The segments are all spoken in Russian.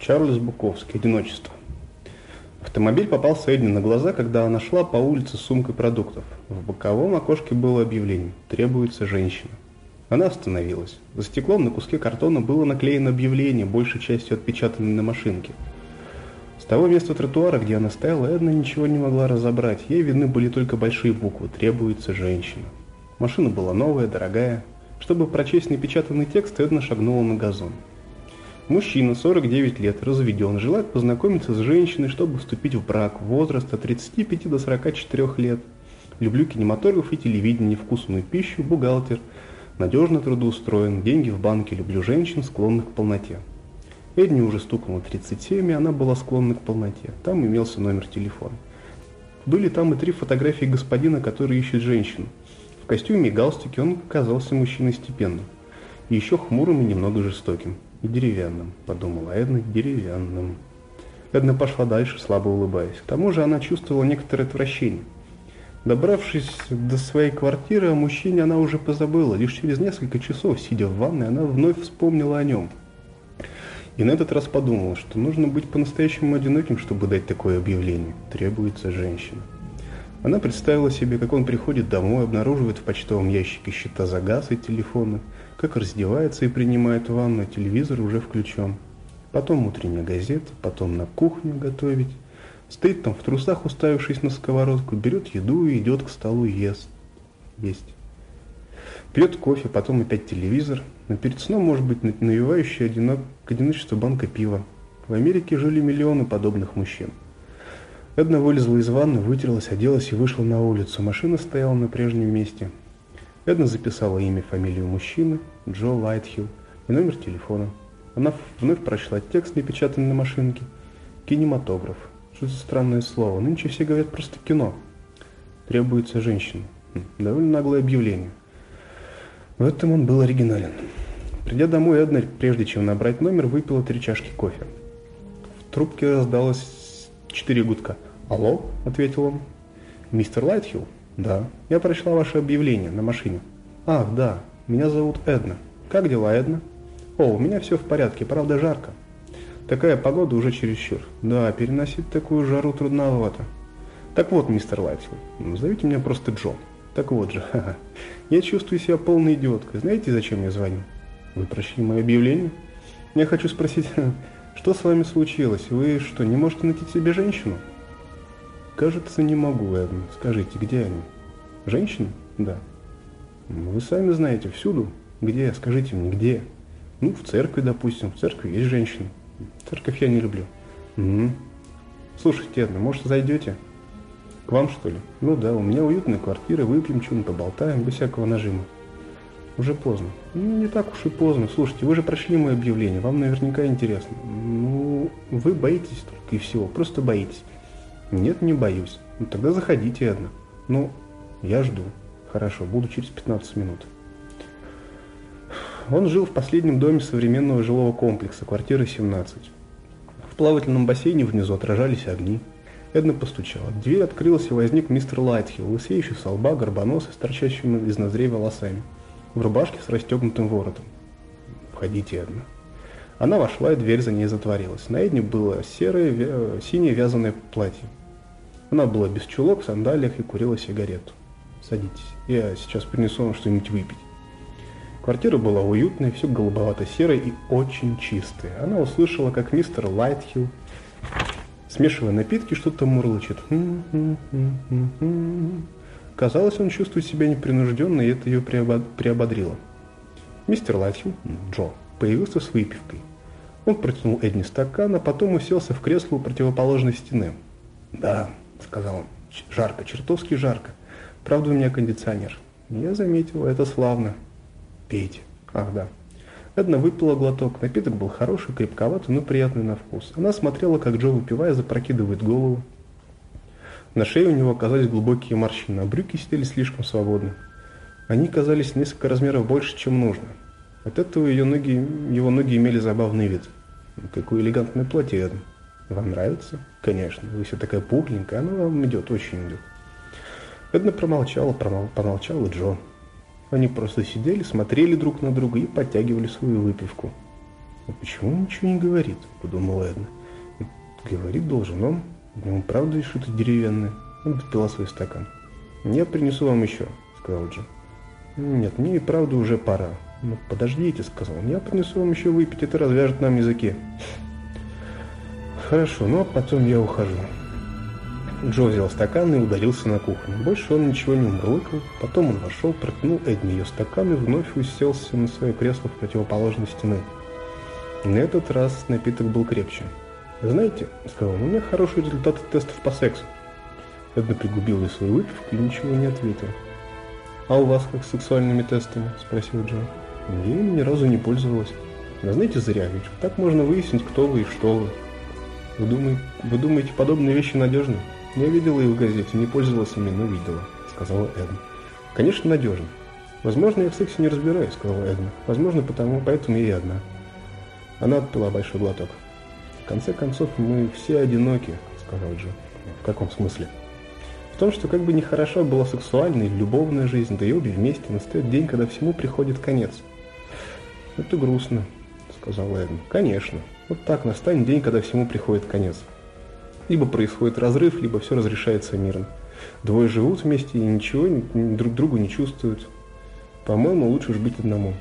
Чарльз Буковский. Одиночество. Автомобиль попался Эдне на глаза, когда она шла по улице с сумкой продуктов. В боковом окошке было объявление: «Требуется женщина». Она остановилась. За стеклом на куске картона было наклеено объявление, большей частью отпечатанное на машинке. С того места тротуара, где она стояла, Эдна ничего не могла разобрать. Ей видны были только большие буквы: «Требуется женщина». Машина была новая, дорогая. Чтобы прочесть напечатанный текст, Эдна шагнула на газон. Мужчина, 49 лет, разведен, желает познакомиться с женщиной, чтобы вступить в брак, возраст от 35 до 44 лет. Люблю кинематограф и телевидение, вкусную пищу, бухгалтер, надежно трудоустроен, деньги в банке, люблю женщин, склонных к полноте. Эдне уже стукнуло 37, и она была склонна к полноте. Там имелся номер телефона. Были там и 3 фотографии господина, который ищет женщину. В костюме и галстуке он казался мужчиной степенным, и еще хмурым и немного жестоким. И деревянным, подумала Эдна, деревянным. Эдна пошла дальше, слабо улыбаясь. К тому же она чувствовала некоторое отвращение. Добравшись до своей квартиры, о мужчине она уже позабыла. Лишь через несколько часов, сидя в ванной, она вновь вспомнила о нем. И на этот раз подумала, что нужно быть по-настоящему одиноким, чтобы дать такое объявление. Требуется женщина. Она представила себе, как он приходит домой, обнаруживает в почтовом ящике счета за газ и телефоны, как раздевается и принимает ванну, телевизор уже включен. Потом утренняя газета, потом на кухню готовить. Стоит там в трусах, уставившись на сковородку, берет еду и идет к столу есть. Пьет кофе, потом опять телевизор, но перед сном может быть навевающая к одиночеству банка пива. В Америке жили миллионы подобных мужчин. Эдна вылезла из ванны, вытерлась, оделась и вышла на улицу. Машина стояла на прежнем месте. Эдна записала имя, фамилию мужчины, Джо Лайтхилл, и номер телефона. Она вновь прочла текст, напечатанный на машинке. Кинематограф. Что за странное слово? Нынче все говорят просто кино. Требуется женщина. Довольно наглое объявление. В этом он был оригинален. Придя домой, Эдна, прежде чем набрать номер, выпила 3 чашки кофе. В трубке раздалось 4 гудка. «Алло?» – ответил он. «Мистер Лайтхилл?» «Да. Я прочла ваше объявление на машине». «Ах, да. Меня зовут Эдна. Как дела, Эдна?» «О, у меня все в порядке, правда жарко». «Такая погода уже чересчур». «Да, переносить такую жару трудновато». «Так вот, мистер Лайтхилл, зовите меня просто Джо». «Так вот же, ха-ха. Я чувствую себя полной идиоткой. Знаете, зачем я звоню?» «Вы прочли мое объявление?» «Я хочу спросить, что с вами случилось? Вы что, не можете найти себе женщину?» «Кажется, не могу, Эдна. Скажите, где они?» «Женщины?» «Да». «Вы сами знаете, всюду». «Где? Скажите мне, где?» «Ну, в церкви, допустим. В церкви есть женщины». «Церковь я не люблю». «Угу. Слушайте, Эдна, может, зайдете?» «К вам, что ли?» «Ну да, у меня уютная квартира, выпьем что-нибудь, поболтаем, без всякого нажима». «Уже поздно». «Ну, не так уж и поздно. Слушайте, вы же прочли мое объявление, вам наверняка интересно». «Ну, вы боитесь только и всего, просто боитесь». «Нет, не боюсь». «Ну, тогда заходите, Эдна». «Ну, я жду». «Хорошо, буду через 15 минут». Он жил в последнем доме современного жилого комплекса, квартира 17. В плавательном бассейне внизу отражались огни. Эдна постучала. Дверь открылась, и возник мистер Лайтхилл, лысеющий со лба, горбоносый, с торчащими из ноздрей волосами, в рубашке с расстегнутым воротом. «Входите, Эдна». Она вошла, и дверь за ней затворилась. На Эдне было синее вязаное платье. Она была без чулок, в сандалиях и курила сигарету. «Садитесь, я сейчас принесу вам что-нибудь выпить». Квартира была уютная, все голубовато-серое и очень чистая. Она услышала, как мистер Лайтхилл, смешивая напитки, что-то мурлычет. Казалось, он чувствует себя непринужденно, и это ее приободрило. Мистер Лайтхилл, Джо, появился с выпивкой. Он протянул Эдне стакан, а потом уселся в кресло у противоположной стены. «Да», — сказал он, — «жарко, чертовски жарко. Правда, у меня кондиционер». «Я заметил, это славно». «Пейте». «Ах, да». Эдна выпила глоток. Напиток был хороший, крепковатый, но приятный на вкус. Она смотрела, как Джо, выпивая, запрокидывает голову. На шее у него оказались глубокие морщины, а брюки сидели слишком свободно. Они казались несколько размеров больше, чем нужно. От этого его ноги имели забавный вид. «Какое элегантное платье, Эдна. Вам нравится?» «Конечно. Вы все такая пухленькая. Оно вам идет, очень идет». Эдна помолчала Джо. Они просто сидели, смотрели друг на друга и подтягивали свою выпивку. «А почему он ничего не говорит?» – подумала Эдна. «Говорить должен он. Ему правда что-то деревянное». Он допила свой стакан. «Я принесу вам еще», – сказал Джо. «Нет, мне и правда уже пора». «Ну, подождите», – сказал он. «Я принесу вам еще выпить, это развяжет нам языки». «Хорошо, но потом я ухожу». Джо взял стакан и удалился на кухню. Больше он ничего не мурлыкал. Потом он вошел, протянул Эдне ее стакан и вновь уселся на свое кресло в противоположной стены. На этот раз напиток был крепче. «Знаете, — сказал он, — у меня хорошие результаты тестов по сексу». Эдна пригубила свою выпивку и ничего не ответила. «А у вас как с сексуальными тестами?» — спросил Джо. «Я им ни разу не пользовалась». «Да знаете, зря, ведь так можно выяснить, кто вы и что вы». Вы думаете, подобные вещи надежны?» «Я видела их в газете, не пользовалась ими, но видела», — сказала Эдна. «Конечно, надежно. Возможно, я в сексе не разбираюсь», — сказала Эдна. «Возможно, поэтому я и одна». Она отпила большой глоток. «В конце концов, мы все одиноки», — сказал Джо. «В каком смысле?» «В том, что как бы нехороша была сексуальная или любовная жизнь, да и обе вместе, настает день, когда всему приходит конец». «Это грустно», — сказала Эдна. «Конечно. Вот так настанет день, когда всему приходит конец. Либо происходит разрыв, либо все разрешается миром. Двое живут вместе и ничего друг другу не чувствуют. По-моему, лучше уж быть одному».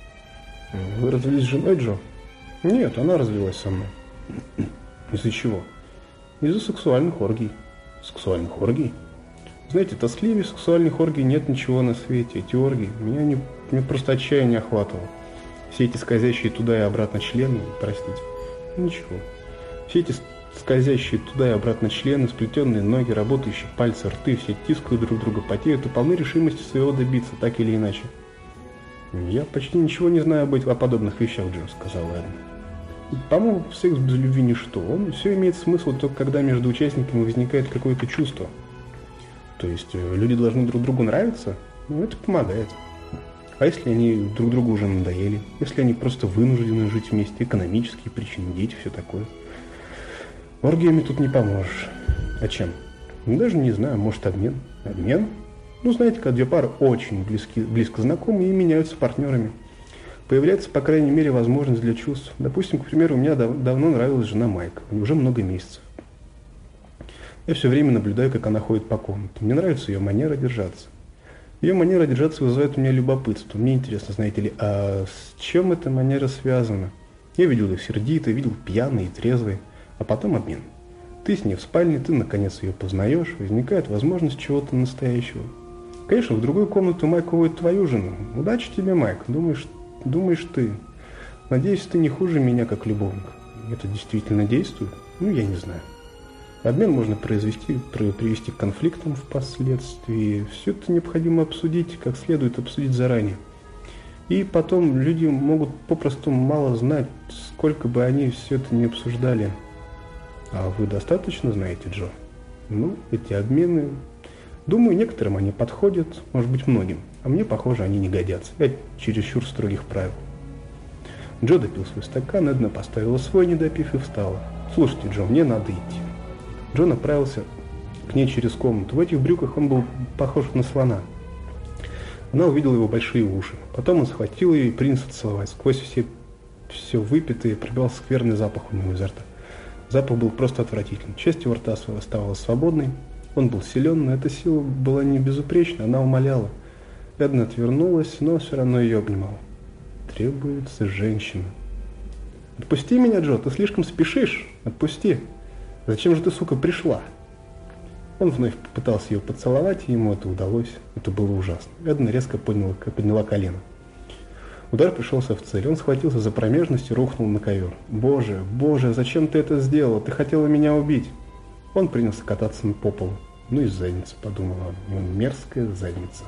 «Вы развелись с женой, Джо?» «Нет, она развелась со мной». «Из-за чего?» «Из-за сексуальных оргий». «Сексуальных оргий?» «Знаете, тоскливее сексуальных оргий нет ничего на свете. Эти оргии, меня просто отчаяние охватывало. Все эти скользящие туда и обратно члены, простите, ничего. Все эти скользящие туда и обратно члены, сплетенные ноги, работающие пальцы, рты, все тискают друг друга, потеют и полны решимости своего добиться, так или иначе». «Я почти ничего не знаю о подобных вещах, Джо», — сказала Эдна. «По-моему, секс без любви ничто. Он все имеет смысл только когда между участниками возникает какое-то чувство. То есть люди должны друг другу нравиться? Ну, это помогает. А если они друг другу уже надоели? Если они просто вынуждены жить вместе, экономические причины, дети, все такое? Оргиями тут не поможешь. А чем? Ну, даже не знаю, может, обмен? Обмен? Ну, знаете, когда две пары очень близко знакомы и меняются партнерами. Появляется, по крайней мере, возможность для чувств. Допустим, к примеру, мне давно нравилась жена Майка, уже много месяцев. Я все время наблюдаю, как она ходит по комнате. Мне нравится ее манера держаться. Ее манера держаться вызывает у меня любопытство. Мне интересно, знаете ли, а с чем эта манера связана? Я видел ее сердитой, видел пьяной и трезвой, а потом обмен. Ты с ней в спальне, ты наконец ее познаешь, возникает возможность чего-то настоящего. Конечно, в другую комнату Майк уводит твою жену. Удачи тебе, Майк, думаешь ты. Надеюсь, ты не хуже меня как любовник. Это действительно действует? Ну, я не знаю. Обмен можно привести к конфликтам впоследствии. Все это необходимо обсудить, как следует обсудить заранее. И потом люди могут попросту мало знать, сколько бы они все это не обсуждали. А вы достаточно знаете, Джо? Ну, эти обмены... Думаю, некоторым они подходят, может быть, многим. А мне, похоже, они не годятся. Я чересчур строгих правил. Джо допил свой стакан, Эдна поставила свой, не допив, и встала. «Слушайте, Джо, мне надо идти». Джо направился к ней через комнату. В этих брюках он был похож на слона. Она увидела его большие уши. Потом он схватил ее и принялся целовать. Сквозь все выпитое пробивался скверный запах у него изо рта. Запах был просто отвратительный. Часть его рта оставалась свободной. Он был силен, но эта сила была не безупречна, она умоляла. Эдна отвернулась, но все равно ее обнимала. «Требуется женщина». «Отпусти меня, Джо, ты слишком спешишь. Отпусти. Зачем же ты, сука, пришла?» Он вновь попытался ее поцеловать, и ему это удалось. Это было ужасно. Эдна резко подняла колено. Удар пришелся в цель. Он схватился за промежность и рухнул на ковер. «Боже, Боже, зачем ты это сделал? Ты хотела меня убить!» Он принялся кататься по полу. «Ну и задница», — подумала она. «Мерзкая задница».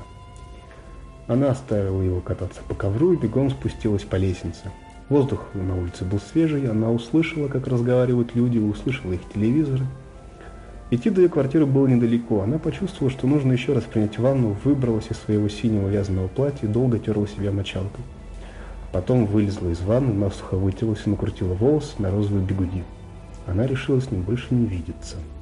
Она оставила его кататься по ковру и бегом спустилась по лестнице. Воздух на улице был свежий, она услышала, как разговаривают люди, услышала их телевизоры. Идти до ее квартиры было недалеко. Она почувствовала, что нужно еще раз принять ванну, выбралась из своего синего вязаного платья и долго терла себя мочалкой. Потом вылезла из ванны, насухо вытерлась и накрутила волосы на розовые бигуди. Она решила с ним больше не видеться.